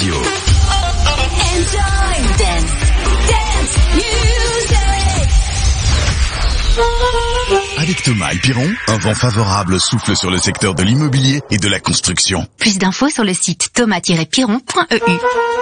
Radio. Enjoy dance music. Avec Thomas et Piron, un vent favorable souffle sur le secteur de l'immobilier et de la construction. Plus d'infos sur le site thomas-piron.eu.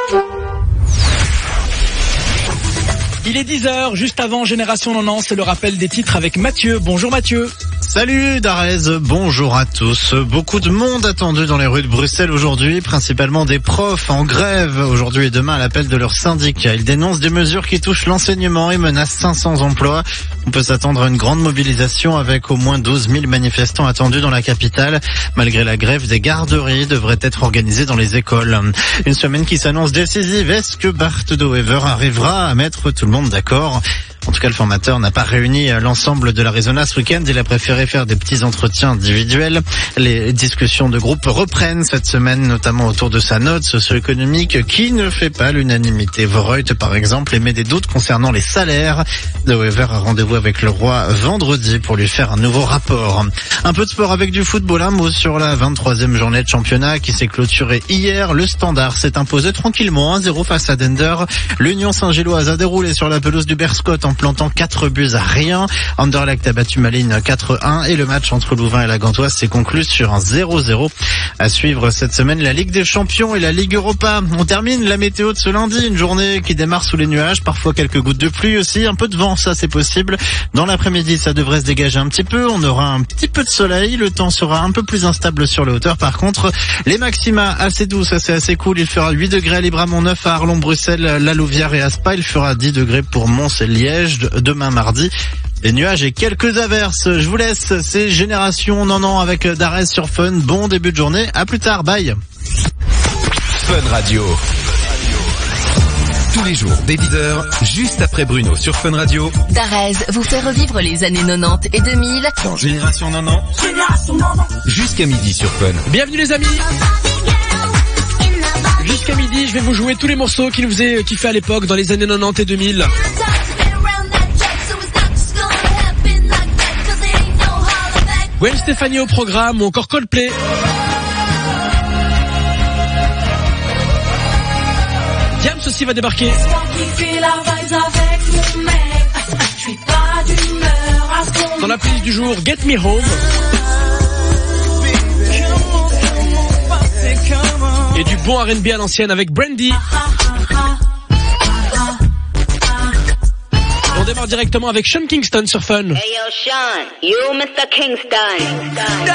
Il est 10h, juste avant Génération 90, c'est le rappel des titres avec Mathieu. Bonjour Mathieu. Salut Darez, bonjour à tous. Beaucoup de monde attendu dans les rues de Bruxelles aujourd'hui, principalement des profs en grève aujourd'hui et demain à l'appel de leur syndicat. Ils dénoncent des mesures qui touchent l'enseignement et menacent 500 emplois. On peut s'attendre à une grande mobilisation avec au moins 12 000 manifestants attendus dans la capitale. Malgré la grève, des garderies devraient être organisées dans les écoles. Une semaine qui s'annonce décisive. Est-ce que Bart de Wever arrivera à mettre tout le monde d'accord ? En tout cas, le formateur n'a pas réuni l'ensemble de l'Arizona ce week-end. Il a préféré faire des petits entretiens individuels. Les discussions de groupe reprennent cette semaine, notamment autour de sa note socio-économique qui ne fait pas l'unanimité. Voreut, par exemple, émet des doutes concernant les salaires. De Wever a rendez-vous avec le roi vendredi pour lui faire un nouveau rapport. Un peu de sport avec du football. Un mot sur la 23e journée de championnat qui s'est clôturée hier. Le Standard s'est imposé tranquillement 1-0 face à Dender. L'Union Saint-Gilloise a déroulé sur la pelouse du Berscott en plantant 4 buts à rien. Anderlecht a battu Malines 4-1 et le match entre Louvain et la Gantoise s'est conclu sur un 0-0. À suivre cette semaine, la Ligue des Champions et la Ligue Europa. On termine la météo de ce lundi, une journée qui démarre sous les nuages, parfois quelques gouttes de pluie aussi, un peu de vent, ça c'est possible. Dans l'après-midi, ça devrait se dégager un petit peu, on aura un petit peu de soleil, le temps sera un peu plus instable sur les hauteurs. Par contre, les maxima assez doux, ça c'est assez cool, il fera 8 degrés à Libramont 9 à Arlon, Bruxelles, La Louvière et Aspa, il fera 10 degrés pour Mons et Liège demain mardi. Des nuages et quelques averses. Je vous laisse, c'est Génération 90 avec Darès sur Fun. Bon début de journée, à plus tard, bye. Fun Radio. Tous les jours dès 10h, juste après Bruno sur Fun Radio. Darès vous fait revivre les années 90 et 2000 Dans Génération 90. Jusqu'à midi sur Fun. Bienvenue les amis. Jusqu'à midi, je vais vous jouer tous les morceaux qui nous faisaient kiffer à l'époque dans les années 90 et 2000. Gwen Stefani au programme ou encore Coldplay. Diams aussi va débarquer. Dans la playlist du jour, Get Me Home. Et du bon R&B à l'ancienne avec Brandy. On démarre directement avec Sean Kingston sur Fun. Hey yo Sean, you Mr. Kingston.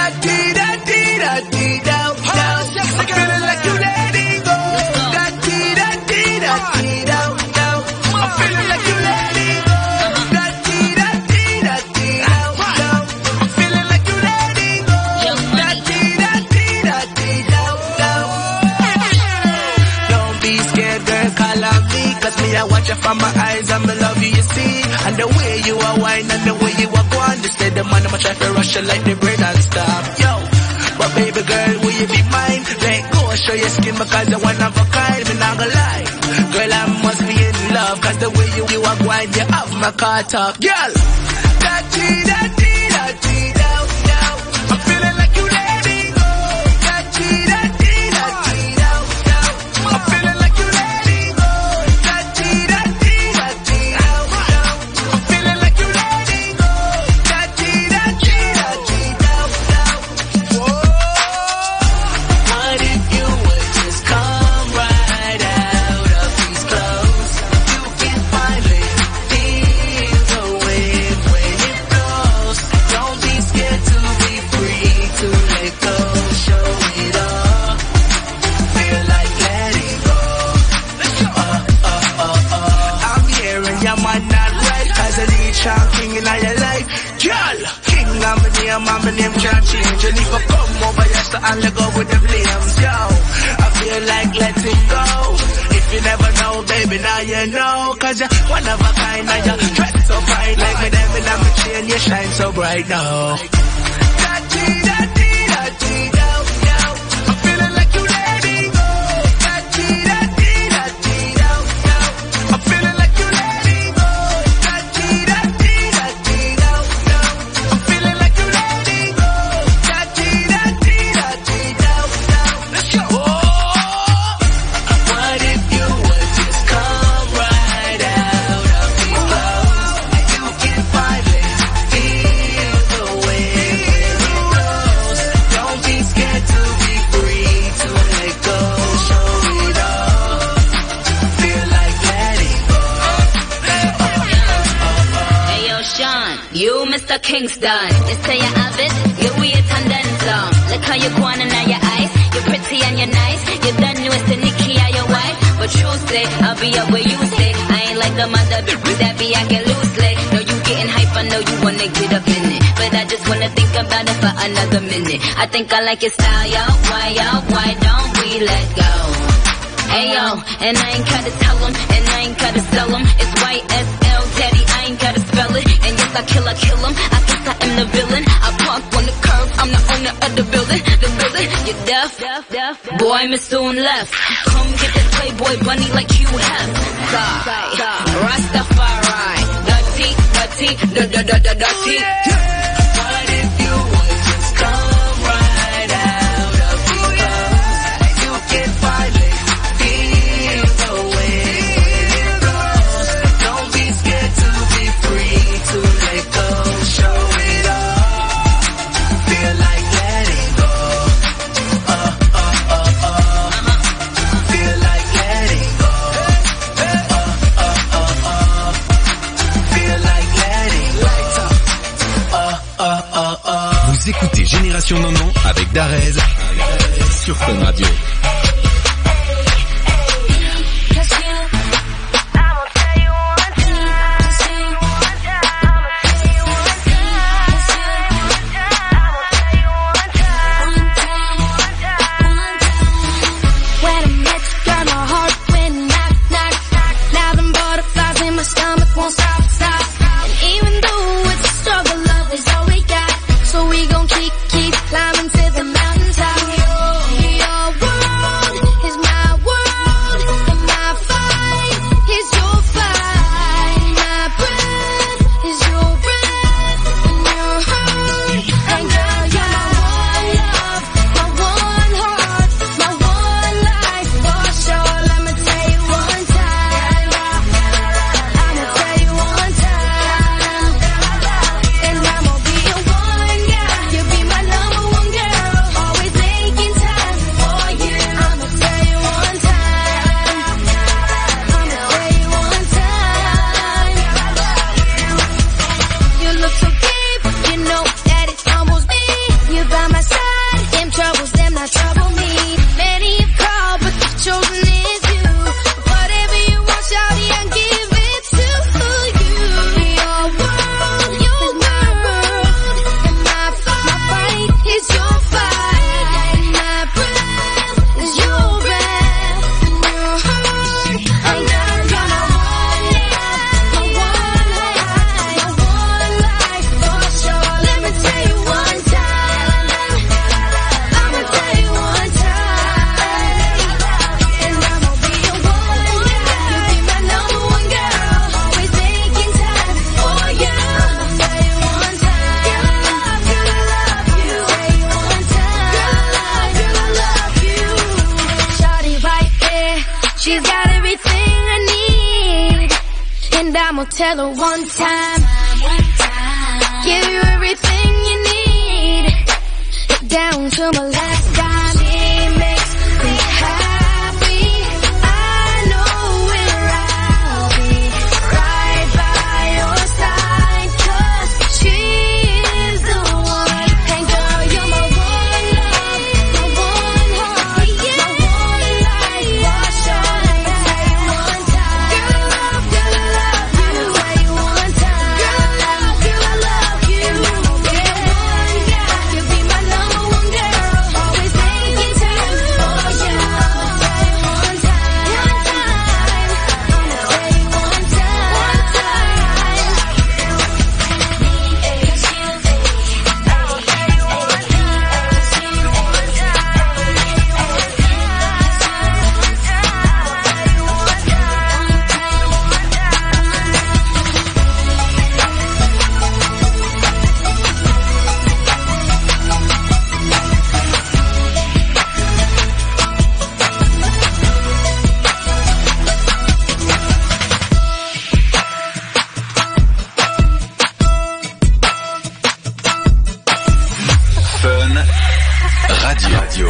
I watch you from my eyes and me love you, you see. And the way you are wine and the way you are going. They say the man I'ma try to rush you like the bread and stop. Yo, but baby girl, will you be mine? Let go, show your skin because you're one of a kind. Me not gonna lie, girl, I must be in love. Cause the way you are wine, you have my car top. Girl, I'm feeling like you let me go. I'm feeling like you let me go. I'm feeling like you let me go. What if you would just come right out of these clothes? You can finally feel the wind when it blows. Don't be scared to be free, to let go, show it all. Feel like letting go. I'm hearing your man not right, cause I need Sean King in your life. Girl, King I'm my name can't change. And if I come over here, so I'll go with the flames. Yo, I feel like letting go. If you never know, baby, now you know. Cause you're one of a kind and you dress so fine. Like me, them in my chain, you shine so bright now. I'm feeling like you let me go. I'm feeling like you let me go. I'm feeling like you let me go. Let's go. What Kingston. You say you have it, you wait and then some. Look how you go on and now your eyes. You're pretty and you're nice. You done know it's the Nikki or your wife. But you say, I'll be up where you stay. I ain't like the mother bitch that be acting loosely. No, you getting hype, I know you wanna get up in it. But I just wanna think about it for another minute. I think I like your style, yo. Why don't we let go? Ayo, and I ain't gotta tell them, and I ain't gotta sell them. It's YSL, daddy, I ain't gotta spell it. And yes, I kill them. I guess I am the villain. I park on the curb, I'm the owner of the building. You deaf? Boy, Miss Soon left. Come get this Playboy bunny like you have. Rastafari, dirty. What if you would just come right out of the past? You can finally feel the way it goes. Don't be scared to be free, to let go. Show it all. Feel like letting go. Feel like letting go. Feel like letting go. Vous écoutez Génération Nonon avec Darez sur Fun Radio. When I met you, girl, my heart went knock. Now them butterflies in my stomach won't stop. And even though it's a struggle, love is all we got. So we gon' keep climbing to the mountaintop. Your world is my world, and my fight is your fight. My breath is your breath, and your heart. And girl, you're my one love, my one heart, my one life for sure. Let me tell you one time. I'ma tell you one time. And I'ma be your one girl. You'll be my number one girl. Always making time for you. I'ma tell you one time. I'ma tell you one time. You look so deep, you know that it's almost me. You by my side, them troubles, them not trouble me. Many have called, but the chosen is you. Whatever you want, shawty, I'll give it to you. Your world is my world, and my fight is your fight. My breath is your breath, and your heart. And girl, you're my one life for sure. Let me tell you one time. I'ma tell you one time. And I'ma be your one girl. You'll be my number one girl. Always making time for you. I'ma tell you one time. Girl, I love you. Say one time. Girl, I love you. Shawty right there. She's got everything I need. And I'ma tell her one time. Give you everything you need. Down to my last dime. She makes me happy. I know where I'll be. Right by your side. 'Cause she is the one. And girl, you're my one love, my one heart, my one life for sure. Let me tell you one time. Girl, I love you. I'ma tell you one time. Girl, I love you. You'll be one girl. You'll be my number one girl. Always making time for you. I'ma tell you one time. I'ma tell you one Fun Radio.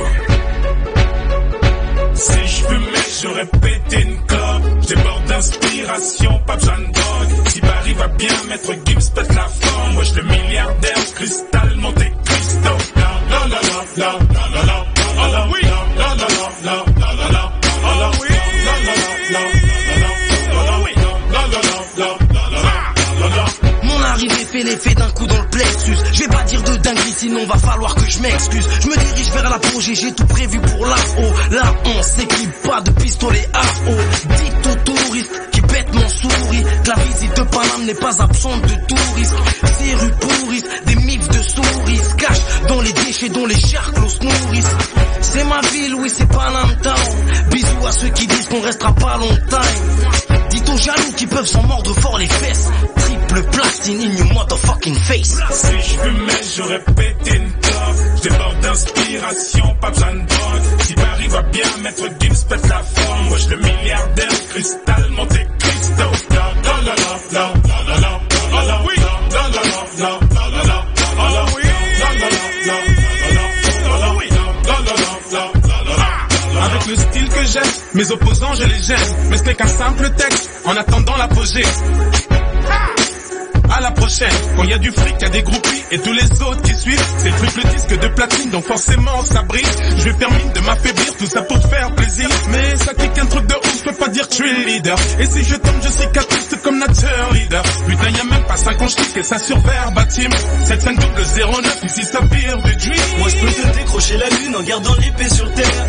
Si je fumais, j'aurais pété une clope. J'ai bord d'inspiration, pas besoin de drogue. Si Barry va bien, Maître Gibbs pète la forme. Moi je le milliardaire, cristal, Monte Cristo. La la la la la la la. Allah oui. La la la la la la la. Allah oui. La la la la la la. Allah oui. La la la la la la la. Mon arrivée fait l'effet d'un coup dans le plexus. Je vais pas dire de dinguerie, sinon va falloir que je m'excuse. Je me dirige vers l'apogée, j'ai tout prévu pour là-haut. Là on s'équipe, pas de pistolet à eau. Dites aux touristes qui bêtent mon souris que la visite de Paname n'est pas absente de tout risque. Ces rues pourrissent, des mifs de souris se cachent dans les déchets dont les charclos se nourrissent. C'est ma ville, oui c'est Paname Town. Bisous à ceux qui disent qu'on restera pas longtemps. Dites aux jaloux qui peuvent s'en mordre fort les fesses. Triple platine in your motherfucking face. Si je fumais, j'aurais pété une clope. Je déborde d'inspiration, pas besoin de drogue. Si Paris va bien, Maître Gims pète la forme. Moi je le milliardaire, cristal, Monte Cristo. La la la la la la la. Allah oui. La la la la la la. Allah oui. La la la la la. Allah oui. La la la la la. Avec le style que j'aime, mes opposants je les gêne. Mais ce n'est qu'un simple texte, en attendant l'apogée. À la prochaine, quand il y a du fric, il y a des groupies et tous les autres qui suivent. C'est triple disque de platine, donc forcément ça brille. Je vais faire mine de m'affaiblir, tout ça pour te faire plaisir. Mais ça kick un truc de ouf, je peux pas dire que je suis le leader. Et si je tombe, je cicatrise comme Nature Leader. Putain, y a même pas 5 ans, je kick et ça sur verbatim. 7509, ici ça pire du dream. Moi je peux te décrocher la lune en gardant l'épée sur terre.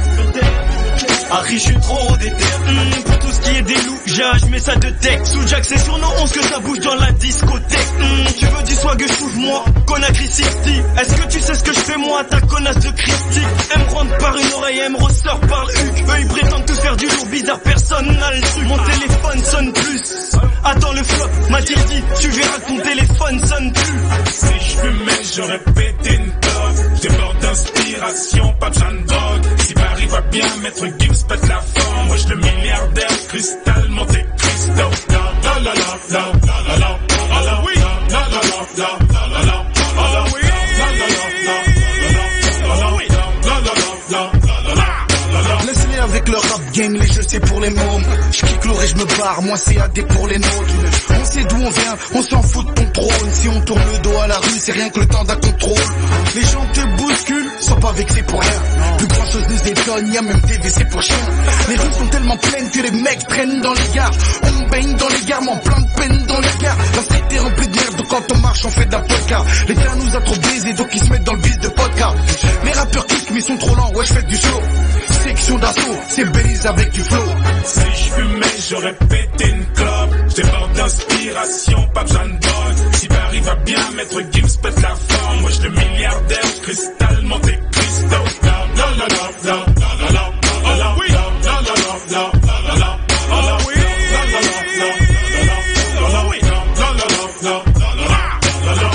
Harry, je suis trop déter. Pour tout ce qui est des loups, je mets ça de tech. Sous Jack, c'est sur nos 11 que ça bouge dans la discothèque. Tu veux du swag, trouve-moi Conakry City. Est-ce que tu sais ce que je fais moi, ta connasse de critique? Elle me rentre par une oreille, elle me ressort par le huc. Eux ils prétendent tous faire du lourd bizarre, personne n'a le truc. Mon téléphone sonne plus. Attends le flop, Mathilde dit, tu verras que ton téléphone sonne plus. Si je fumais, j'aurais pété une clope. Je déborde d'inspiration, pas besoin de drogue. Si Paris va bien, Maître Gims pète la forme. Moi je le milliardaire, cristal, Monte Cristo. La la la la la la la. Allah oui. La la la la la la. Allah oui. La la la la la la. Allah oui. La la la la la la. Laisse-les avec le rap game, les jeux c'est pour les mômes. Je kick l'or et je me barre, moi c'est AD pour les nôtres. On sait d'où on vient, on s'en fout de ton trône. Si on tourne le dos à la rue, c'est rien que le temps d'un contrôle. Les gens te bousculent, sont pas vexés pour rien. Plus grand chose nous étonne, y'a même des WC pour chiens. Les rues sont tellement pleines que les mecs traînent dans les gares. On baigne dans les gares, mais en plein de peine dans les gares. La street est remplie de merde, donc quand on marche on fait de la vodka. L'État nous a trop baisé, donc ils se mettent dans le bis de vodka. Les rappeurs kick mais ils sont trop lents, ouais je fais du slow. Section d'assaut, c'est Belize avec du flow. Si je fumais, j'aurais pété une clope. Je déborde d'inspiration, pas besoin de drogue. Si Paris va bien, Maître Gims pète la forme. Moi je le milliardaire, cristal, Monte Cristo. La la la la la la la. Allah oui. La la la la la la. Allah oui. La la la la la la. Allah oui. La la la la la la la.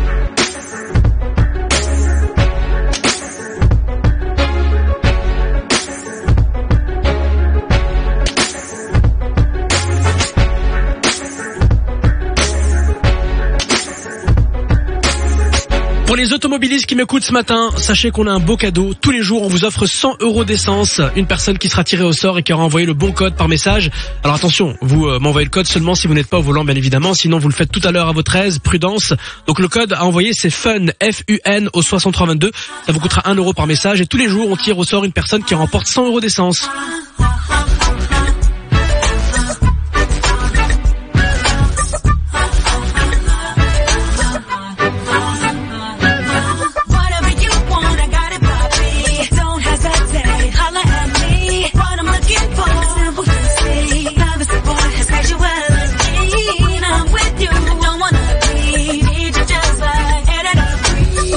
Pour les automobilistes qui m'écoutent ce matin, sachez qu'on a un beau cadeau. Tous les jours, on vous offre 100 € d'essence. Une personne qui sera tirée au sort et qui aura envoyé le bon code par message. Alors attention, vous m'envoyez le code seulement si vous n'êtes pas au volant, bien évidemment. Sinon, vous le faites tout à l'heure à votre aise. Prudence. Donc le code à envoyer, c'est FUN, F-U-N au 6322. Ça vous coûtera 1 € par message. Et tous les jours, on tire au sort une personne qui remporte 100 € d'essence.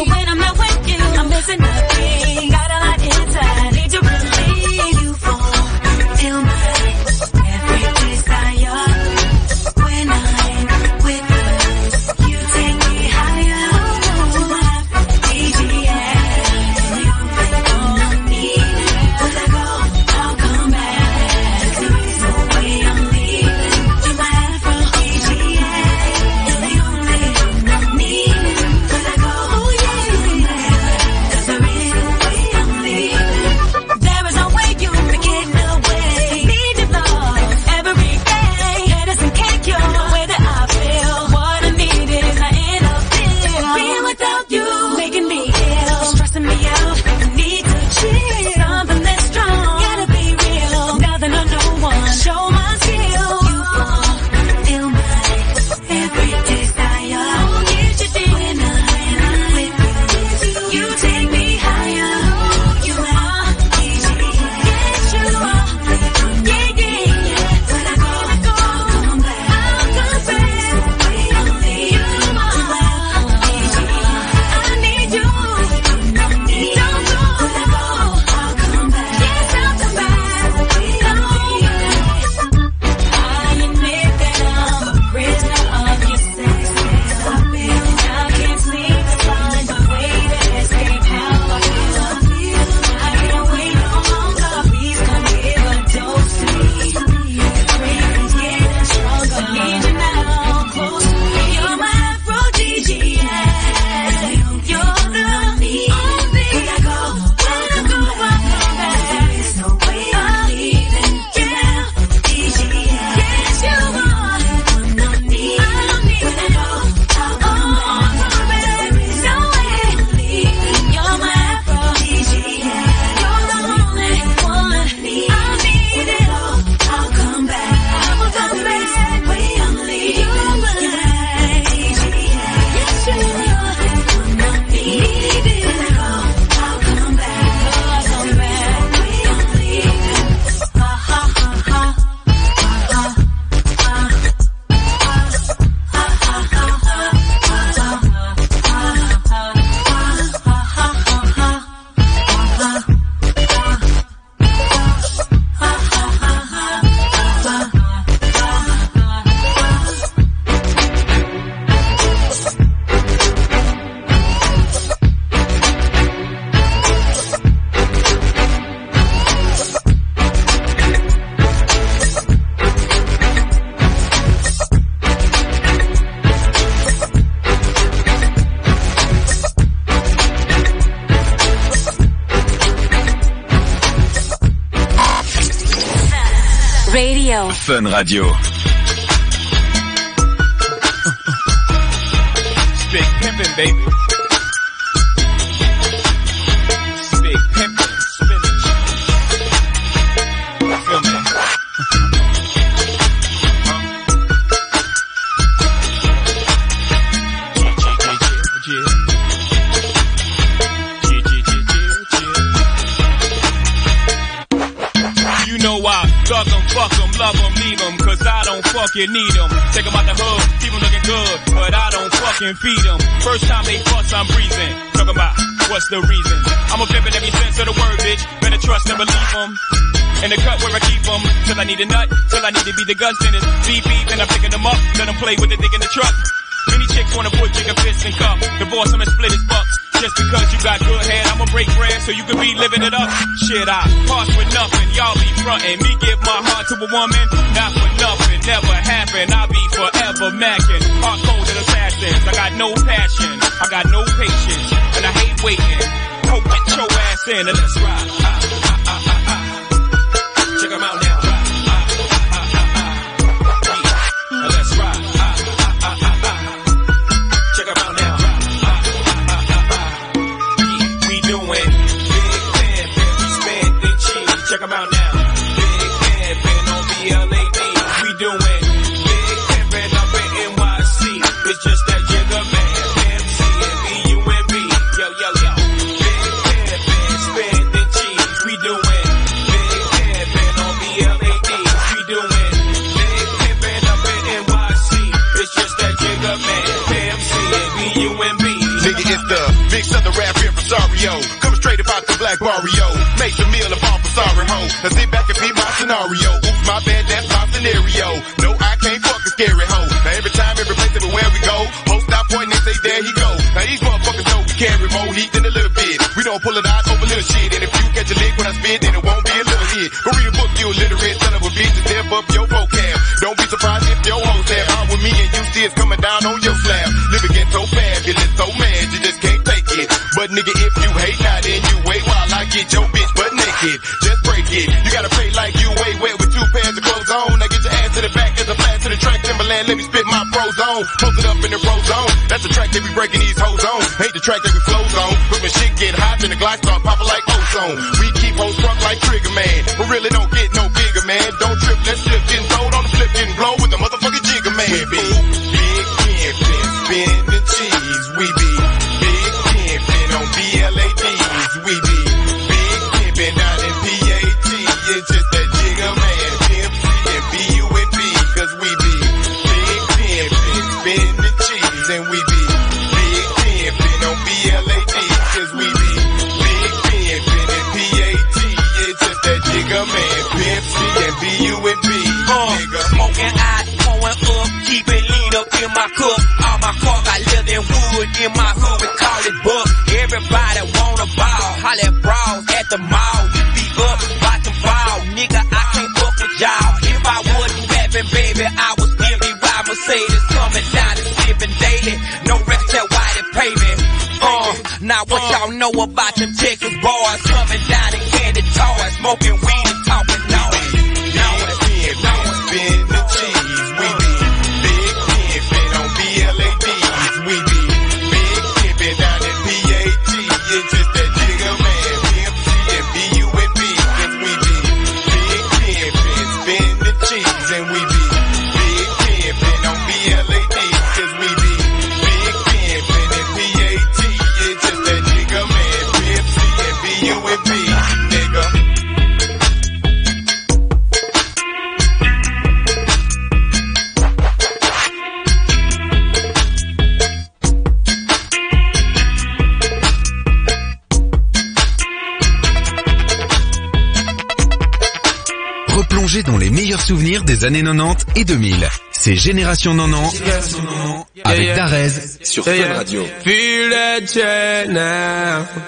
Got a lot inside, need to relieve you from Radio. Fun Radio. Big pimpin', baby. Big pimpin', spinach. Feel me? You know why? Thug 'em, fuck 'em, love 'em, leave 'em, 'cause I don't fucking need 'em. Take 'em out the hood, keep 'em looking good, but I don't fucking feed 'em. First time they fuss, I'm breathing. Talking about what's the reason? I'm a pimp in every sense of the word, bitch. Better trust and believe 'em. In the cut where I keep 'em, till I need a nut, till I need to be the guts, then it's beep beep, and I'm picking 'em up, let 'em play with the dick in the truck. Many chicks wanna put jigger fists and cup, divorce 'em and split his bucks. Just because you got good head, I'ma break bread so you can be living it up. Shit, I part with nothing, y'all be frontin'. Me give my heart to a woman, not for nothing, never happen. I'll be forever mackin', hard-coded assassins. I got no passion, I got no patience, and I hate waiting. Go get your ass in and let's ride. Check 'em out now. Yeah, let's ride. Check 'em out now. Check 'em out now. Big pimpin' on BLAD. We doing big pimpin' up in NYC. It's just that jigger man, MC and B-U-M-B. Yo, yo, yo. Big pimpin', spending cheese. We doing big pimpin' on BLAD. We doing big pimpin' up in NYC. It's just that jigger man, MC and B-U-M-B. Nigga, it's the big southern rap impresario. Coming straight about the black barrio. Make the meal of all for sorry ho. Now sit back and be my scenario. Oops, my bad, that's my scenario. No, I can't fuck a scary hoe. Now every time, every place, everywhere we go, host stop pointing and say, there he go. Now these motherfuckers know we carry more heat than a little bit. We don't pull it out over little shit. And if you catch a lick when I spit, then it won't be a little hit. Go read a book, you illiterate son of a bitch, and step up your vocab. Don't be surprised if your hoes have out with me and you see it's coming down on your slab. Living get so fabulous, so mad, you just can't take it. But nigga, if you hate now, then you wait while I get your bitch butt naked. Just break it. You gotta play like you way wet with two pairs of clothes on. Now get your ass to the back as a flash to the track. Timberland, let me spit my pros on. Post it up in the pro zone. That's the track that we breaking these hoes on. Hate the track that we flows on. But when shit get hot, then the glass start popping like ozone. We keep hoes drunk like Trigger Man. But really don't get no bigger, man. Don't trip, let's slip, getting sold on the flip, getting blow with the motherfucking Jigger Man. We be big pimpin', spinning cheese. We be big pimpin' on BLADs. We be big pimpin' down in PAT. It's just that Jigger Man, Pimp C and B-U-N-B. 'Cause we be big pimpin', spinning cheese. And we be big pimpin' on BLADs. 'Cause we be big pimpin' in PAT. It's just that Jigger Man, Pimp C and B-U-N-B. Smoking eyes, pouring up, keeping lean up in my cup. All my car got leather and wood in my hood, we call it buck. Everybody wanna ball, holla at brawls at the mall. You be up, watch them fall, nigga, I can't fuck with y'all. If I wasn't rapping, baby, I would still be ride Mercedes, coming down and sipping daily. No record tell why they pay me. Now what y'all know about them Texas boys coming down in candy toys, smoking weed and talking noise. Spin the cheese. We be big pimpin' on BLADs. We be big pimpin' down in PAT. It's just that Jigger Man, Pimp C and B-U-N-B. 'Cause we be big pimpin', spin the cheese. And we be big pimpin' on BLADs. 'Cause we be big pimpin' in PAT. It's just that Jigger Man, Pimp C and B-U-N-B. Nigga. Replongez dans les meilleurs souvenirs des années 90 et 2000. C'est Génération 90 avec Darez sur Fun Radio. Feel that jet now.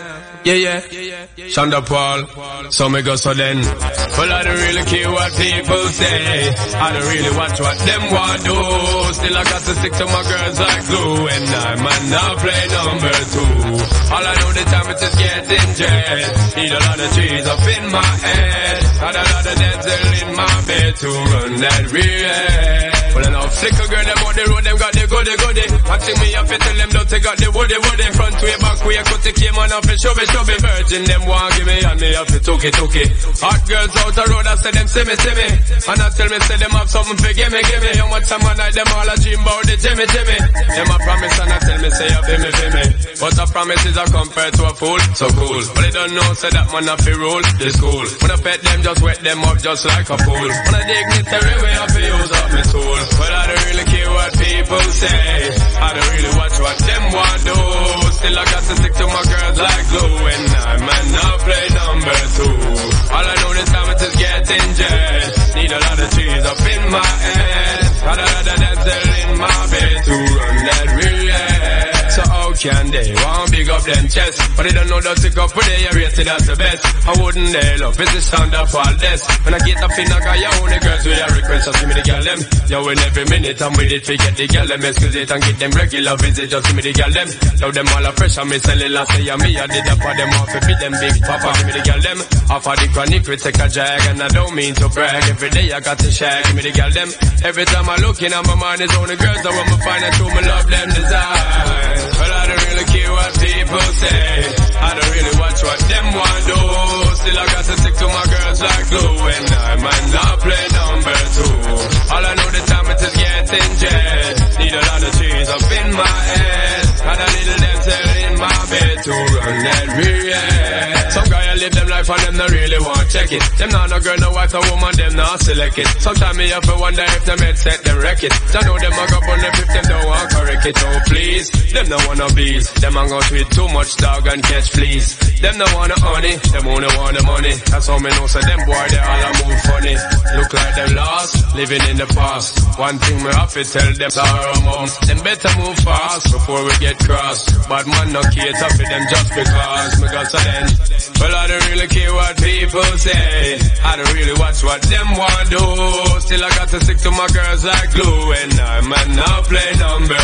Yeah. Shonda Paul, so me go so then. Well, I don't really care what people say. I don't really watch what them want do. Still I got to stick to my girls like glue. And I might not play number 2. All I know the time it is getting jet. Need a lot of trees up in my head. Got a lot of dental in my bed to run that real. Well, enough flicker girl, them on the road, them got the goody. I think me have to tell them don't they got the woody. Front way, back way, cut the came on off and shove it. Virgin, them want give me and me have to took it. Hot girls out the road, I say them see me. And I tell me, say them have something for give me. How much time I night, them all a dream about the Jimmy. Them a promise and I tell me, say you feel me. But a promise is a compared to a fool, so cool. But they don't know, say that man have to rule the school. When I pet them, just wet them up just like a pool. When I dignitary way, I feel use up my tool. But I don't really care what people say. I don't really watch what them want do. Still I got to stick to my girls like glue. And I might not play number 2. All I know this time it is getting jet. Need a lot of trees up in my head. Got a lot of dental in my bed to run that relay. So how can they want big up them chest? But they don't know that to go for they rated as the best. I wouldn't they love it's the sound of all this. When I get up in the guy, you only girls with a request, just give me the girl them. Yo, in every minute I'm with it, forget the girl them. Excuse it and get them regular visit, just give me the girl them. Love them all a fresh and me sell it last day. And me I did up for them off to beat them big papa, give me the girl them. Off of the chronic we take a jag and I don't mean to brag. Every day I got to shag, give me the girl them. Every time I look in on my mind is only girls that want me find out who me love them design. Well, I don't really care what people say. I don't really watch what them want do. Still I got to stick to my girls like glue. And I might not play number 2. All I know the time it is getting jet. Need a lot of trees up in my head. Got a little dental in my bed to run that real. Some guy I live them life and them not really want check it. Them not no girl, no wife, no woman, them not select it. Sometimes me have to wonder if them head set them wreck it. I know them a go on them if them don't want correct it. Oh please, them no wanna bees. Them a go treat too much dog and catch fleas. Them no wanna honey, them only want the money. That's how me know so them boy they all a move funny. Look like them lost, living in the past. One thing me have to tell them sorrow mom. Them better move fast before we get cross. Bad man no cater for them just because me got so then. Well I don't really care what people say. I don't really watch what them want do. Still I got to stick to my girls like glue. And I might not play number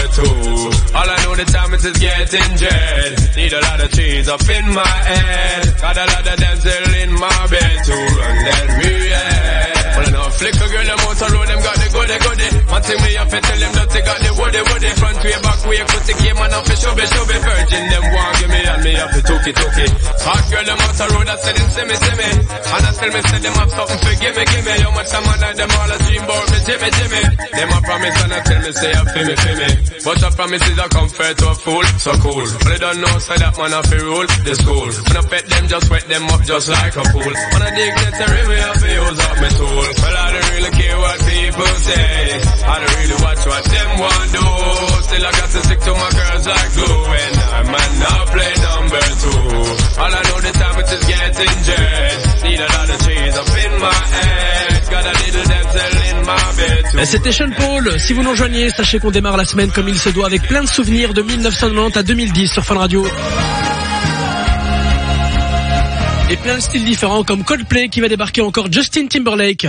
2. All I know the time it is getting jet. Need a lot of trees up in my head. Got a lot of dental in my bed to run that real. Well I know flicker girl them out the road, them got the goody. One thing me have to tell them that they got the woody. Front way, back way, put the game on off the shove it. Virgin them want give me and me have to took it. Hot girl them out the road, I said them see me. And I tell me say them have something for give me. How much time I night them all a dream about me Jimmy. Them a promise and I tell me say you feel me. But a promise is a comfort to a fool, so cool. But they don't know say that man have to rule the school. When I pet them, just wet them up just like a pool. When I dignitary way, I feel use up my tool. Well I don't really care what people say. I don't really watch what them want do. Still I got to stick to my girls like glue. And I might not play number 2. All I know the time it is getting jet. Need a lot of trees up in my head. Got a little dental in my bed too. C'était Sean Paul. Si vous nous rejoignez, sachez qu'on démarre la semaine comme il se doit avec plein de souvenirs de 1990 à 2010 sur Fun Radio. Et plein de styles différents comme Coldplay qui va débarquer, encore Justin Timberlake.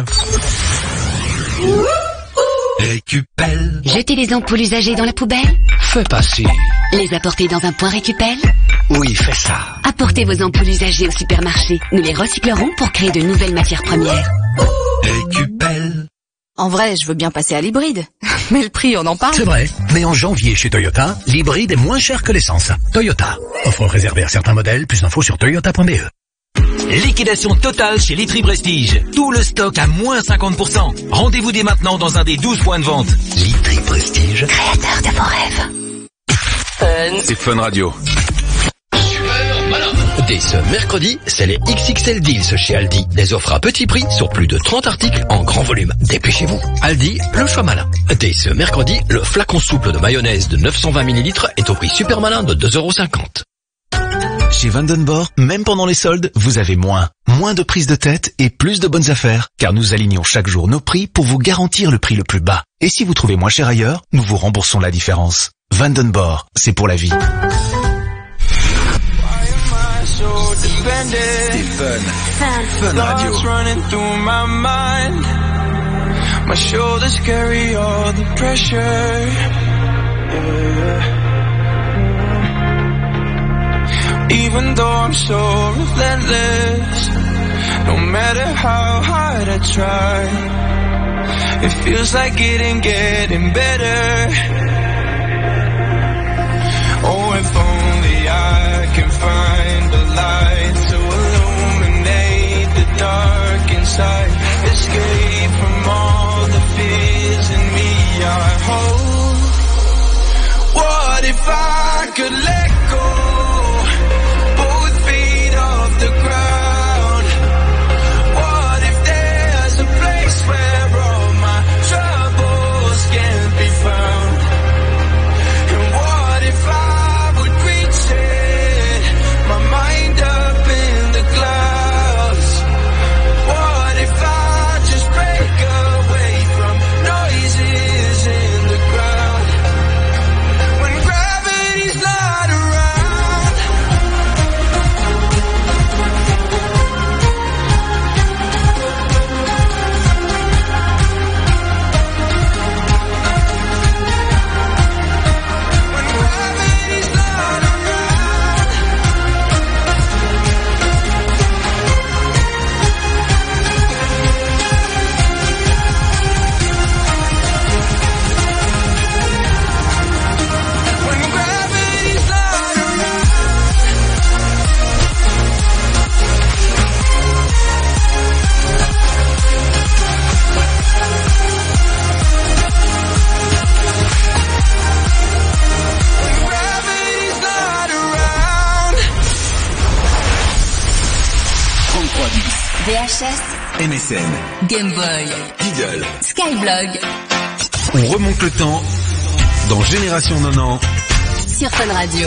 Récupelle. Jeter les ampoules usagées dans la poubelle. Fais passer. Les apporter dans un point récupelle. Oui, fais ça. Apportez vos ampoules usagées au supermarché. Nous les recyclerons pour créer de nouvelles matières premières. Récupelle. En vrai, je veux bien passer à l'hybride. Mais le prix, on en parle. C'est vrai, mais en janvier chez Toyota, l'hybride est moins cher que l'essence. Toyota. Offre réservée à certains modèles, plus d'infos sur toyota.be. Liquidation totale chez Litry Prestige. Tout le stock à moins 50%. Rendez-vous dès maintenant dans un des 12 points de vente. Litry Prestige. Créateur de vos rêves. C'est Fun Radio. Dès ce mercredi, c'est les XXL Deals chez Aldi. Des offres à petit prix sur plus de 30 articles en grand volume. Dépêchez-vous. Aldi, le choix malin. Dès ce mercredi, le flacon souple de mayonnaise de 920 ml est au prix super malin de 2,50 €. Chez Vandenborg, même pendant les soldes, vous avez moins de prise de tête et plus de bonnes affaires. Car nous alignons chaque jour nos prix pour vous garantir le prix le plus bas. Et si vous trouvez moins cher ailleurs, nous vous remboursons la différence. Vandenborg, c'est pour la vie. offended. Fun Thoughts Radio. running through my mind. My shoulders carry all the pressure. Even though I'm so relentless, no matter how hard I try, it feels like getting better. Oh, if only I can find a light to illuminate the dark inside. Escape from all the fears in me I hold. What if I could let go? Both feet off the ground. What if there's a place where all my troubles can be found? And what if I would reach it, my mind up in the clouds? What if I just break away from noises in the crowd? When gravity's not around. When gravity's not around. When gravity's not around. When gravity's not around. 3310. VHS, MSN. Game Boy, Eagle. Skyblog, On remonte le temps dans Génération 90. sur Fun Radio.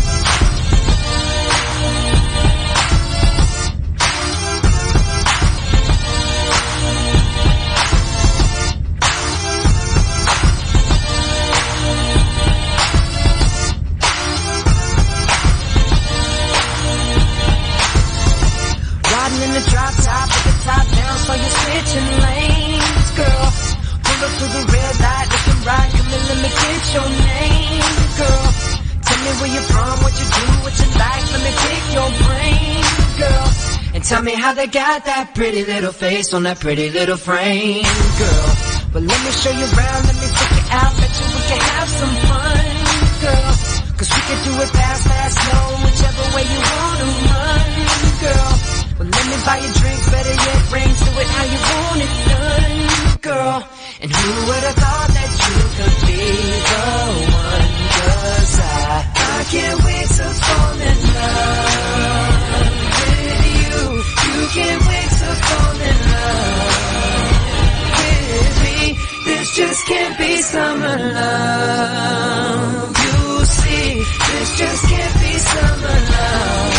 Riding in the drop top with the top down, so you're switching lanes, girl. Pull up through the red light, looking right, come in, let me get your name, girl. Tell me where you're from, what you do, what you like, let me pick your brain, girl. And tell me how they got that pretty little face on that pretty little frame, girl. But let me show you around, let me take you out, bet you we can have some fun, girl. Cause we can do it fast, slow, whichever way you wanna run, girl. Well, let me buy you drinks, better yet rings, do it how you want it done, girl. And who would have thought that you could be the one? Cause I can't wait to fall in love with you. You can't wait to fall in love with me. This just can't be summer love. You see, this just can't be summer love.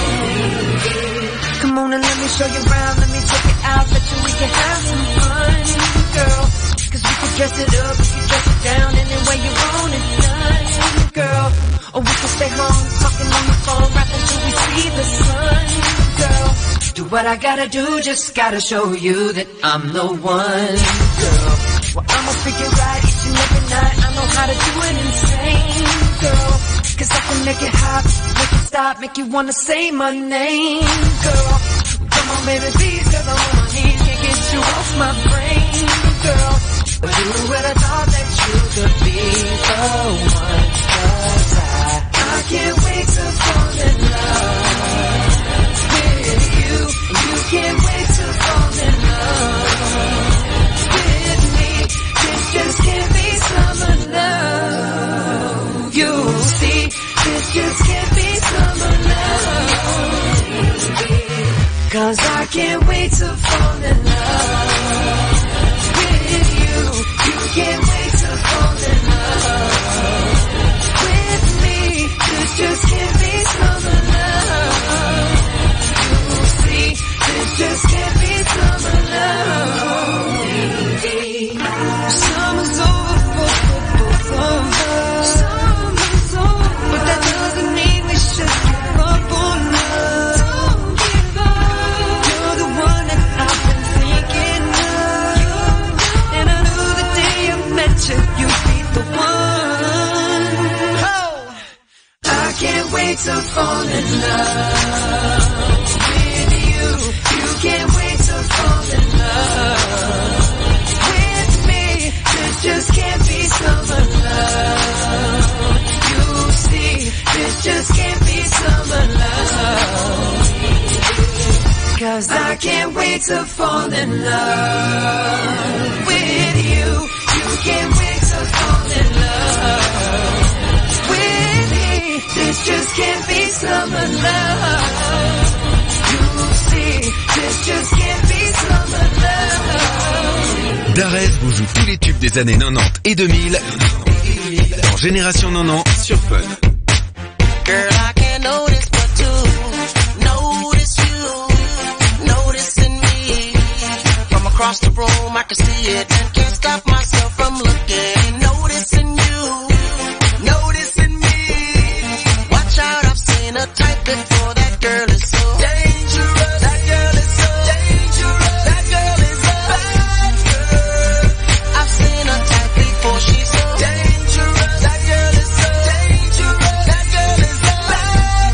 Come on and let me show you around, let me take it out, bet you we can have some fun, girl. Cause we can dress it up, we can dress it down, any way you want it done, girl. Or we can stay home, talking on the phone, right until we see the sun, girl. Do what I gotta do, just gotta show you that I'm the one, girl. Well, I'ma figure out each and every night, I know how to do it insane, girl. Cause I can make it hot, make it stop, make you wanna say my name, girl. Come on baby, please, cause I'm on my knees, can't get you off my brain, girl. But who would have thought that you could be the one? Cause I can't wait to fall in love with you. You can't wait to fall in love with me. This just can't be summer love. You see, this just can't be summer love. Cause I can't wait to fall in love with you. You can't wait to fall in love with me. This just can't be summer love. You see, this just can't be summer love. Summer's over for both of us. Summer's over, but that doesn't mean we should give up on love. 'cause I can't wait to fall in love with you. You can't wait to fall in love with me. This just can't be summer love. You see, this just can't be summer love. Darès vous joue tous les tubes des années 90 et 2000 dans Génération 90 sur Fun. Girl, I can't notice but to notice you, noticing me. From across the room I can see it and can't stop myself from looking. Noticing you, noticing me. Watch out, I've seen a type before. That girl is so dangerous. That girl is so dangerous. That girl is a bad girl. I've seen a type before. She's so dangerous. That girl is so dangerous. That girl is a bad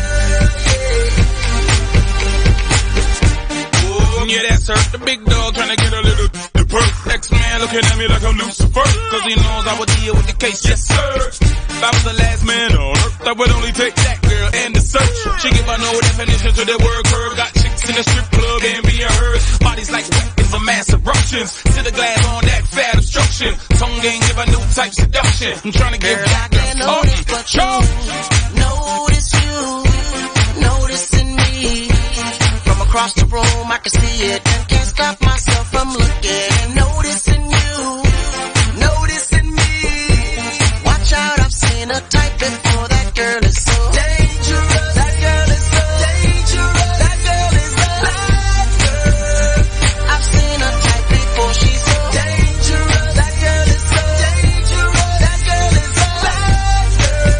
girl. Oh, yeah, that's her. The big dog trying to get a little perk. X-Man looking at me like I'm Lucifer. Cause he knows I would deal with the case. Yes, sir. If I was the last man on earth, I would only take that girl and the search. She give a no definition to the word curve. Got chicks in the strip club and being heard. Bodies like weapons of mass eruptions. To the glass on that fat obstruction. Tongue ain't give a new type seduction. I'm trying to give that girl notice but you, notice you, noticing me. From across the room I can see it and can't stop myself from looking. Noticing you, noticing me. Watch out, I've seen a type before. That girl is so dangerous. That girl is so dangerous. That girl is a bad girl. I've seen a type before. She's so dangerous. That girl is so dangerous. That girl is a bad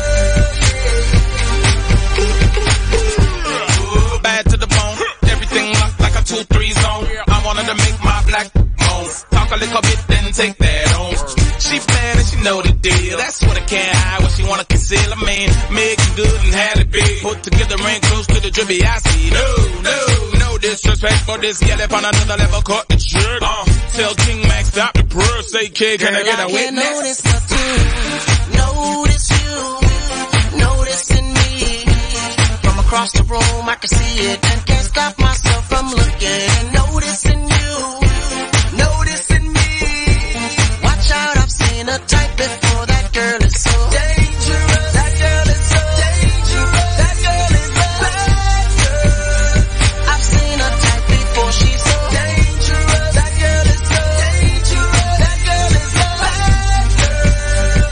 girl. Bad to the bone. Everything locked like a 2-3 zone. I wanted to make my black moan. Talk a little bit, then take that on. She bad and she know the deal. That's what I can't hide, what she wanna conceal. I mean, making good and had it big. Put together ain't close to the drippy I see. No disrespect, but this gal up on another level, cut the jerk. Tell King Max stop the prayer, say kid, can I get a witness? Notice her too, notice you, noticing me. From across the room I can see it and can't stop myself from looking. Noticing you, noticing me. Watch out, I've seen a type before. That girl is so dangerous. That girl is so dangerous. That girl is a bad girl. I've seen a type before. She's so dangerous. That girl is so dangerous. That girl is a bad girl.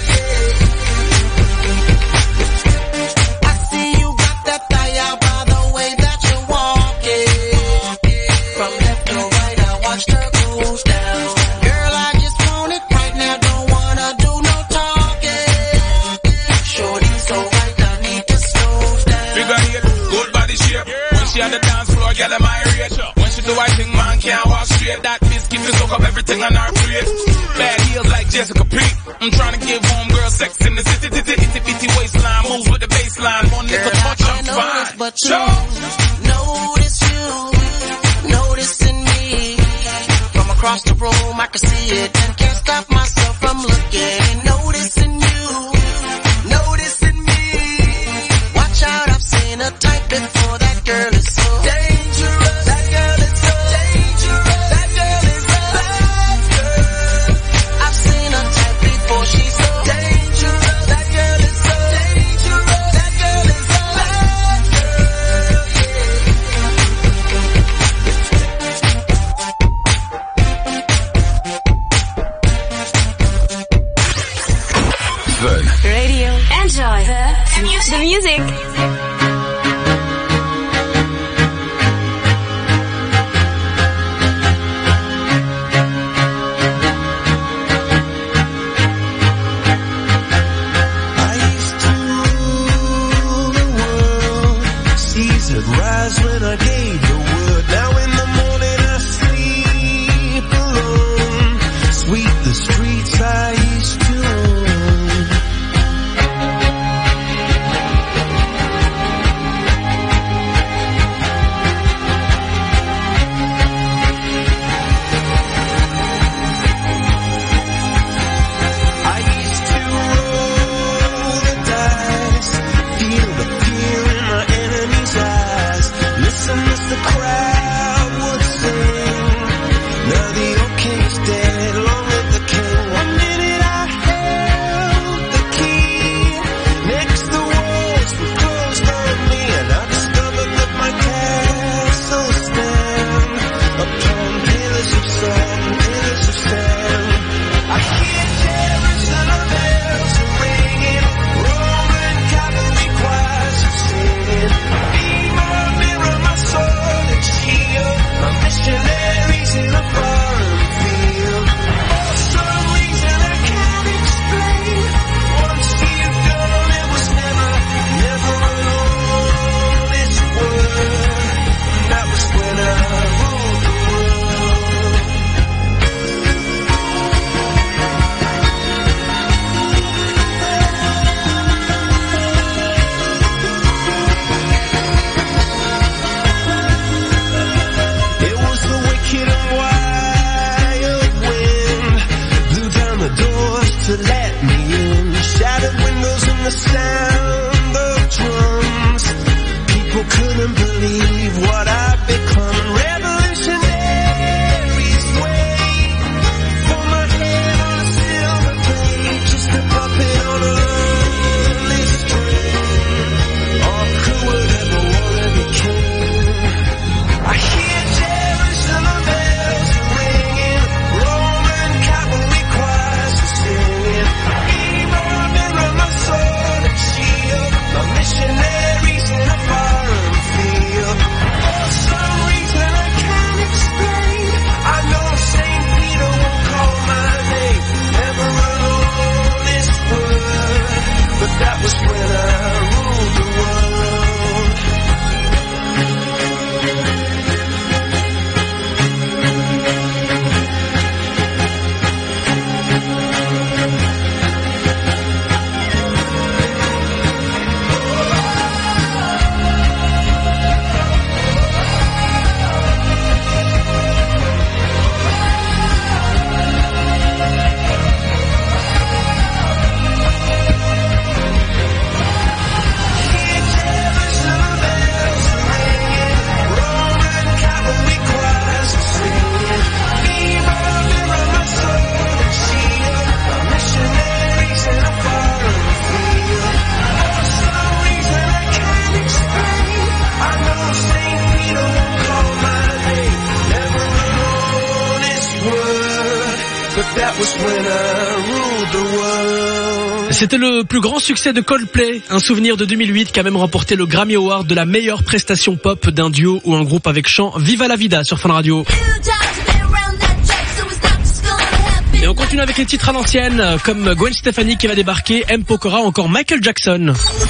I see you got that fire by the way that you're walking. From left to right, I watched her cruise down. Girl, I just want it right now. Don't wanna do no talking. Shorty so right, I need to slow down. Figure eight, good body shape. When she on the dance floor, girl, am I rich? When she do I think man can't walk straight. That biscuit to soak up everything on her plate. Bad heels like Jessica Peak. I'm trying to give homegirl sex in the city. Itty bitty waistline, moves with the baseline. One little touch, I'm fine. But you, notice you, noticing me. From across the room I can see it and can't stop myself from looking. Noticing you, noticing me. Watch out, I've seen a type before. That girl is so dangerous. That girl is so dangerous. That girl is a bad girl. I've seen a type before. She's so dangerous. That girl is so dangerous. That girl is a bad Fun. Radio. Enjoy the music. Rise when I gave the word. Now in the morning I sleep alone. Sweep the streets I used to own. I used to roll the dice, feel the fear in my enemy's eyes. Listen as the crowd couldn't believe what I'd become. Revolutionaries wait for my head on a silver plate, just a puppet on a lonely string. Oh, who would ever wanna be king? I hear Jerusalem bells ringing, Roman cavalry choirs are singing. Evil mirror, my sword and shield, my missionaries in a foreign field. For some reason I can't explain, I know Saint Peter won't call my name, never alone this world, but that was when I ruled the world. C'était le plus grand succès de Coldplay, un souvenir de 2008 qui a même remporté le Grammy Award de la meilleure prestation pop d'un duo ou un groupe avec chant. Viva la vida sur Fun Radio. Et on continue avec les titres à l'ancienne, comme Gwen Stefani qui va débarquer, M. Pokora ou encore Michael Jackson.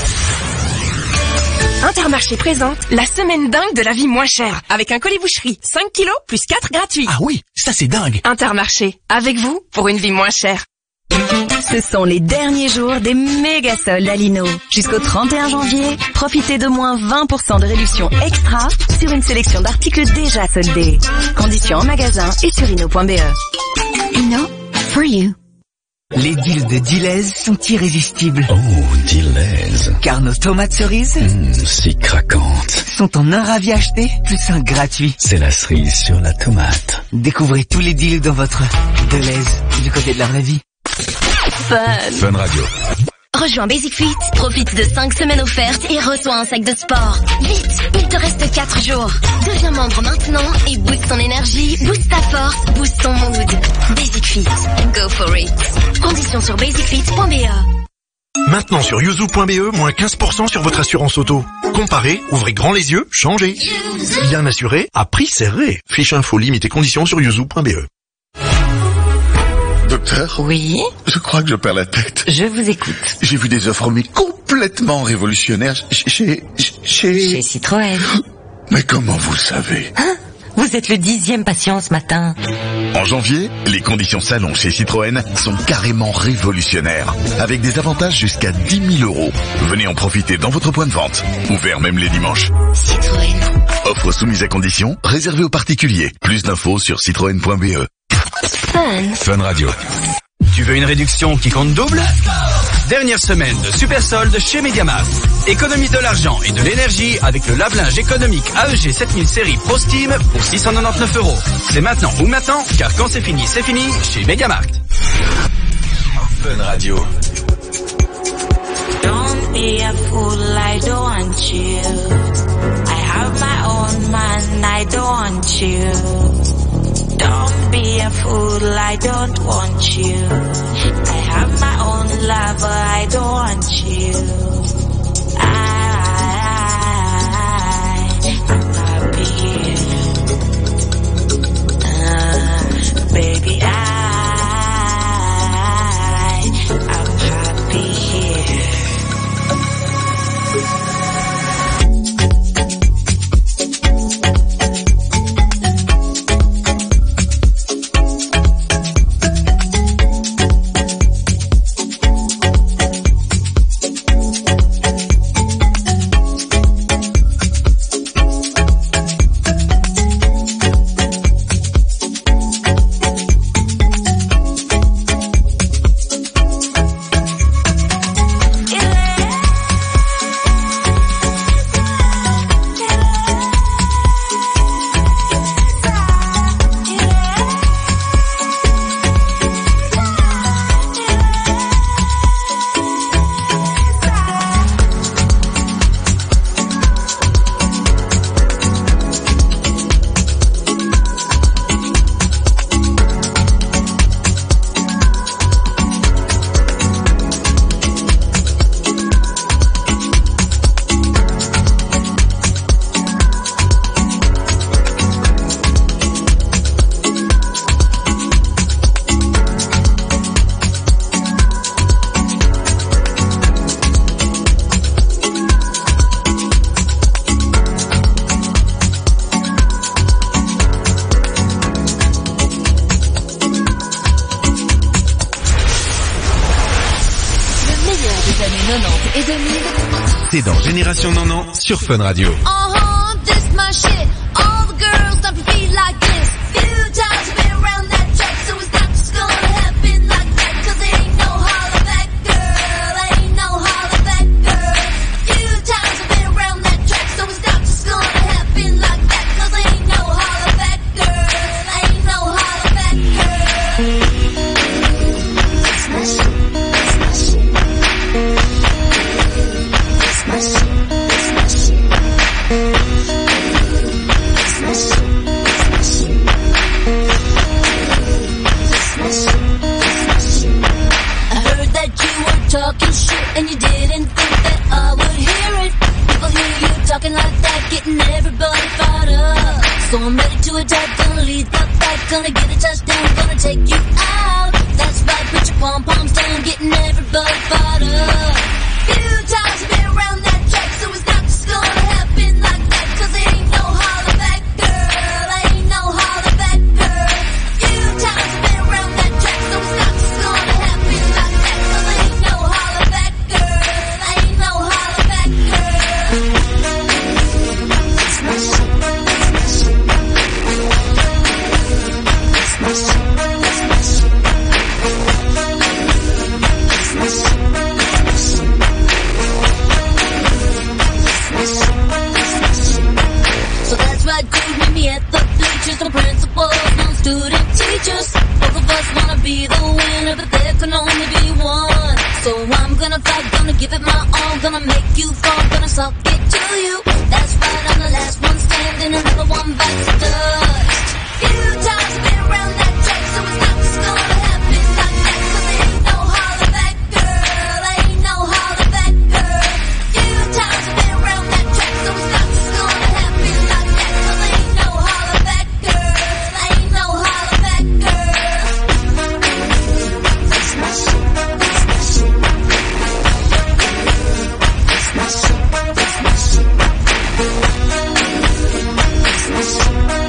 Intermarché présente la semaine dingue de la vie moins chère. Avec un colis boucherie, 5 kilos plus 4 gratuits. Ah oui, ça c'est dingue. Intermarché, avec vous pour une vie moins chère. Ce sont les derniers jours des méga soldes à Lino. Jusqu'au 31 janvier, profitez de moins 20% de réduction extra sur une sélection d'articles déjà soldés. Conditions en magasin et sur Lino.be. Lino, for you. Les deals de Deleuze sont irrésistibles. Oh, Deleuze. Car nos tomates cerises si craquantes. sont en un ravi acheté plus un gratuit. C'est la cerise sur la tomate. Découvrez tous les deals dans votre Deleuze du côté de la vraie vie. Fun Radio. Rejoins Basic Fit, profite de 5 semaines offertes et reçois un sac de sport. Vite, il te reste 4 jours. Deviens membre maintenant et booste ton énergie, booste ta force, booste ton mood. Basic Fit, go for it. Conditions sur basicfit.be. Maintenant sur yuzu.be, moins 15% sur votre assurance auto. Comparez, ouvrez grand les yeux, changez. Bien assuré, à prix serré. Fiche info, limite et conditions sur yuzu.be. Docteur? Oui? Je crois que je perds la tête. Je vous écoute. J'ai vu des offres mais complètement révolutionnaires chez Citroën. Mais comment vous le savez? Hein? Vous êtes le 10e patient ce matin. En janvier, les conditions salon chez Citroën sont carrément révolutionnaires, avec des avantages jusqu'à 10 000 €. Venez en profiter dans votre point de vente, ouvert même les dimanches. Citroën. Offre soumise à conditions, réservée aux particuliers. Plus d'infos sur citroën.be. Fun Radio. Tu veux une réduction qui compte double? Dernière semaine de super soldes chez Mediamarkt. Économise de l'argent et de l'énergie avec le lave-linge économique AEG 7000 série Pro Steam pour 699 €. C'est maintenant ou maintenant, car quand c'est fini chez Mediamarkt. Fun Radio. Don't be a fool, I don't want you. I have my own man, I don't want you. Don't be a fool, I don't want you. I have my own lover, I don't want you. I'm happy here. Baby, I'm happy here. C'était dans Génération Nanan sur Fun Radio. This my shit. All the girls dump your feet like this. Few times I've been around that track, so it's not just gonna happen like that. 'Cause there ain't no holler back, girl. Ain't no holler back, girl. Few times I've been around that track, so it's not just gonna happen like that. 'Cause there ain't no holler back, girl. Ain't no holler back, girl. It's my shit. It's my shit. It's my shit. It's my shit. I heard that you were talking shit and you didn't think that I would hear it. People hear you talking like that, getting everybody fired up. So I'm ready to attack, gonna lead the fight, gonna get a touchdown, gonna take you out. That's right, put your pom-poms down, getting everybody fired up. Few times you've been around that track, so it's not just gonna happen like that. 'Cause there ain't no holler back, girl. Ain't no holler back, girl. Few times you've been around that track, so it's not just gonna happen like that. 'Cause there ain't no holler back, girl. Ain't no holler back, girl. It's my shit. It's my shit. It's my shit. It's my shit. It's my shit. So that's right, dude, meet me at the bleachers. No principals, no student teachers. Both of us wanna be the winner, but there can only be one. So I'm gonna fight, gonna give it my all, gonna make you fall, gonna suck it to you. That's right, I'm the last one standing, another one bites the dust. Few times I've been around that track, so it's not just gonna happen like that. 'Cause there ain't no holler back, girl. Ain't no holler back, girl. Few times I've been around that track, so it's not just gonna happen like that. 'Cause there ain't no holler back, girl. Ain't no holler back, girl. It's my shit. It's my shit. It's my shit. It's my shit. It's my shit.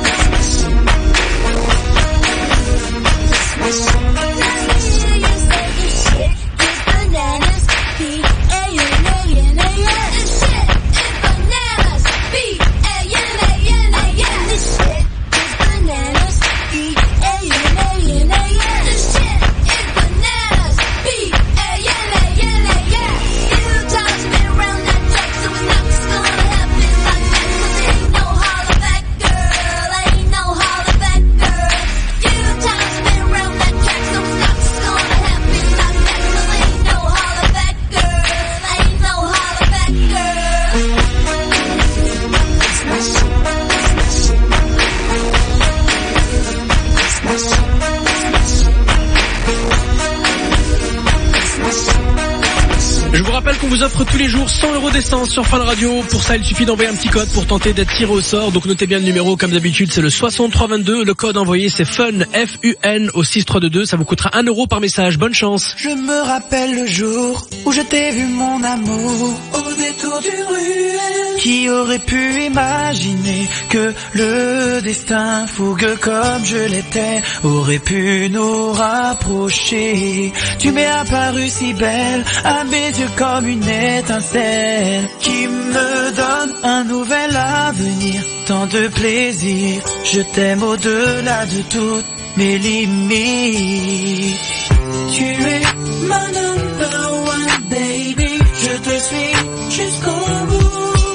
Je vous rappelle qu'on vous offre tous les jours 100 € d'essence sur Fun Radio. Pour ça, il suffit d'envoyer un petit code pour tenter d'être tiré au sort. Donc notez bien le numéro, comme d'habitude, c'est le 6322. Le code envoyé, c'est FUN, F-U-N, au 6322. Ça vous coûtera 1 € par message. Bonne chance. Je me rappelle le jour où je t'ai vu, mon amour, au détour d'une ruelle. Qui aurait pu imaginer que le destin, fougueux comme je l'étais, aurait pu nous rapprocher. Tu m'es apparu si belle, à mes yeux comme une étincelle, qui me donne un nouvel avenir, tant de plaisir. Je t'aime au-delà de toutes mes limites. Tu es ma number one baby, je te suis jusqu'au bout.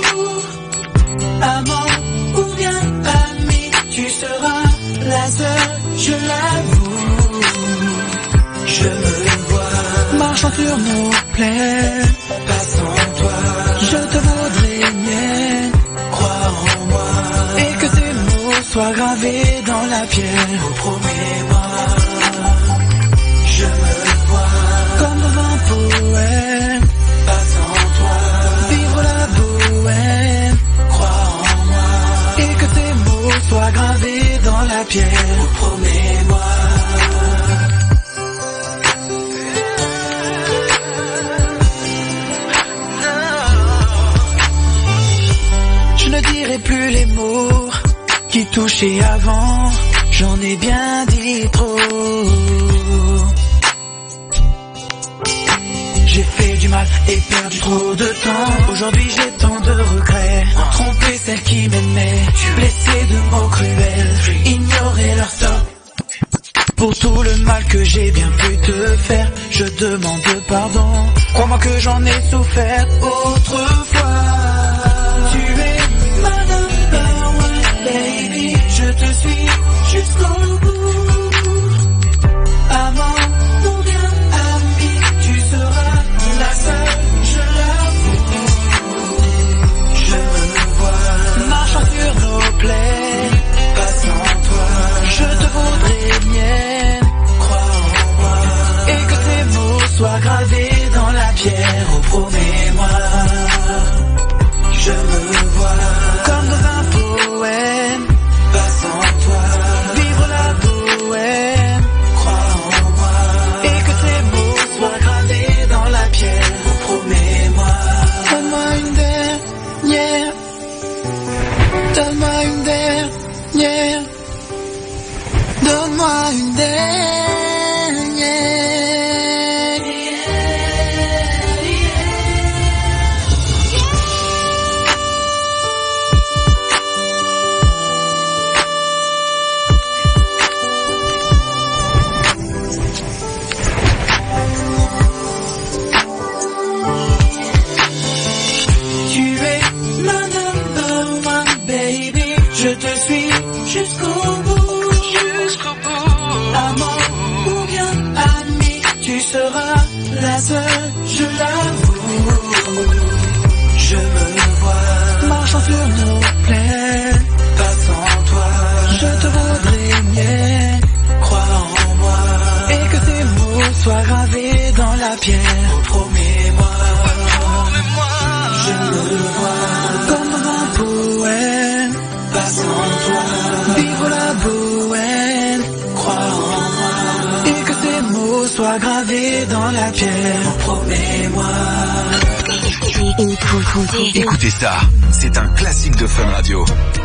Amant ou bien ami, tu seras la seule, je l'avoue. Je me vois marchant sur nos plaines, passant toi, je te voudrais mienne. Crois en moi et que tes mots soient gravés dans la pierre. Oh, promets-moi. Je me vois comme un poème, passant toi, vivre la bohème. Crois en moi et que tes mots soient gravés dans la pierre. Oh, promets-moi. Je ne dirai plus les mots qui touchaient avant, j'en ai bien dit trop. J'ai fait du mal et perdu trop de temps. Aujourd'hui j'ai tant de regrets. Tromper celle qui m'aimait, blessé de mots cruels, ignorer leur tort. Pour tout le mal que j'ai bien pu te faire, je demande pardon. Crois-moi que j'en ai souffert autrefois. Tu es ma number one baby, je te suis jusqu'au bout. Avant ou bien ami, tu seras la seule, je l'avoue. Je me vois marchant sur nos plaies, pas sans toi. Je te voudrais mienne, crois en moi, et que tes mots soient gravés dans la pierre. Oh, promets-moi. Je me vois comme dans un poème, pas sans toi, vivre la bohème, crois en moi, et que tes mots soient gravés dans la pierre. Oh, promets-moi. Donne-moi une dernière, donne-moi une dernière, donne-moi une dernière. Tu es ma number one baby, je te suis jusqu'au bout, jusqu'au bout. Amant ou bien ami, tu seras la seule, je l'avoue. Je me vois marchant sur nos plaines, pas sans toi. Je te voudrais mienne, crois en moi, et que tes mots soient gravés dans la pierre. Oh, promets-moi. Je me vois comme dans un poème, pas sans toi, vivre la bohème, crois en moi, et que tes mots soient gravés dans la pierre. Oh, promets-moi. Écoutez ça, c'est un classique de Fun Radio.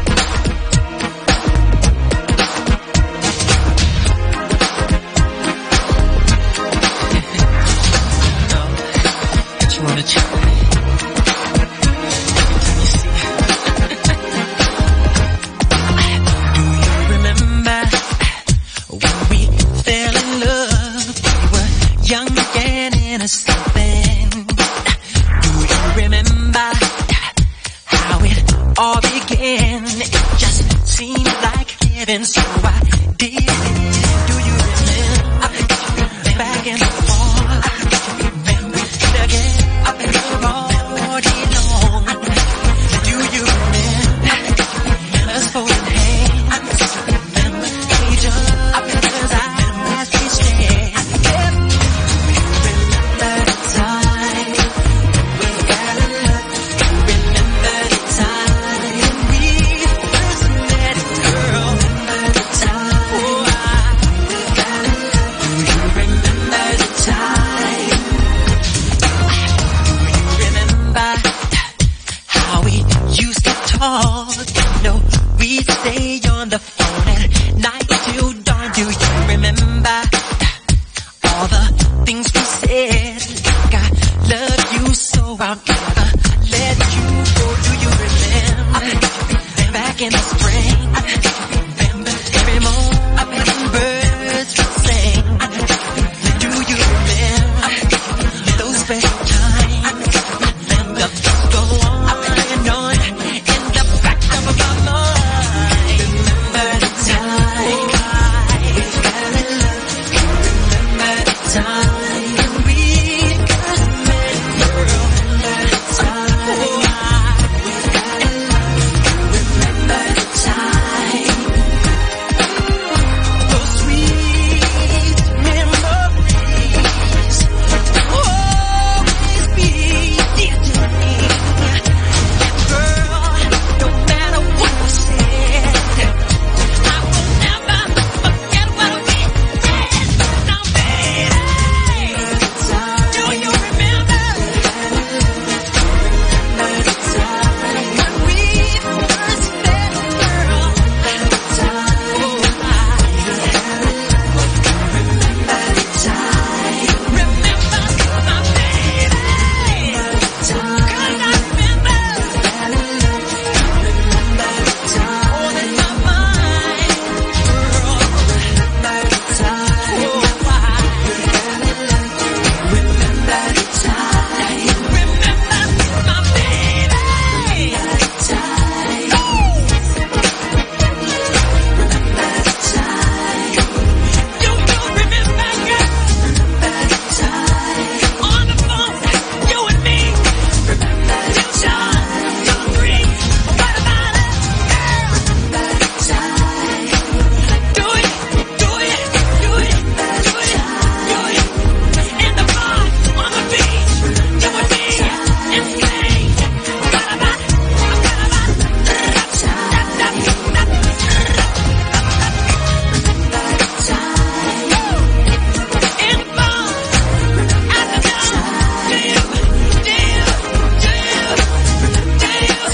All began, it just seemed like heaven, so I did it. Do you remember back in the fall? Remember again up in the already long. Do you remember us holding hands? Remember we jumped up in his eyes as we stared. Do you remember the time we fell in love? Remember the time no, we'd stay on the phone at night till dawn. Do you remember all the things we said? Like I love you so I'll never let you go. Do you remember back in the spring? Remember every morning birds would sing? Do you remember those special times? The thoughts go on and on. Remember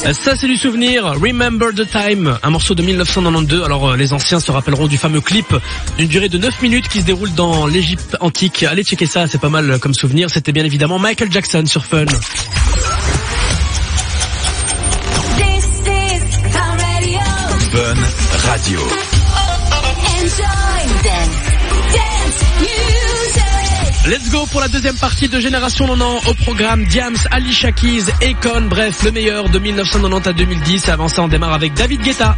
Ça c'est du souvenir, Remember the Time, un morceau de 1992. Alors les anciens se rappelleront du fameux clip d'une durée de 9 minutes qui se déroule dans l'Égypte antique. Allez checker ça, c'est pas mal comme souvenir. C'était bien évidemment Michael Jackson sur Fun. Fun Radio. Let's go pour la deuxième partie de Génération 90 au programme Diams, Alicia Keys, Akon, bref, le meilleur de 1990 à 2010. Avancé, on démarre avec David Guetta.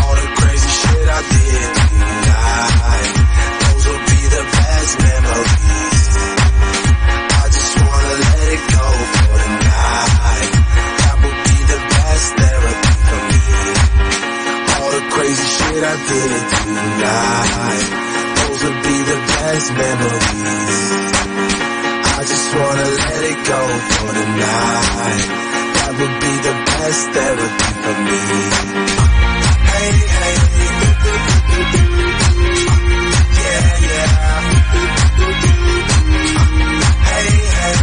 I did tonight. Those would be the best memories. I just wanna let it go for tonight. That would be the best therapy for me. Hey, hey. Yeah, yeah. Hey, hey.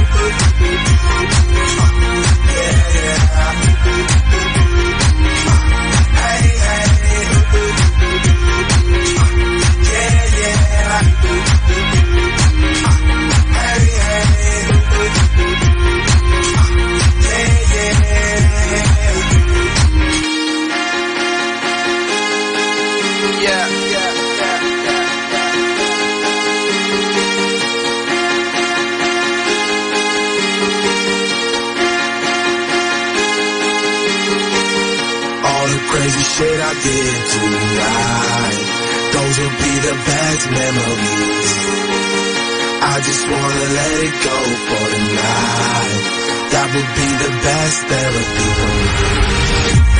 Yeah, yeah. Crazy shit I did tonight. Those will be the best memories. I just wanna let it go for tonight. That would be the best therapy for me.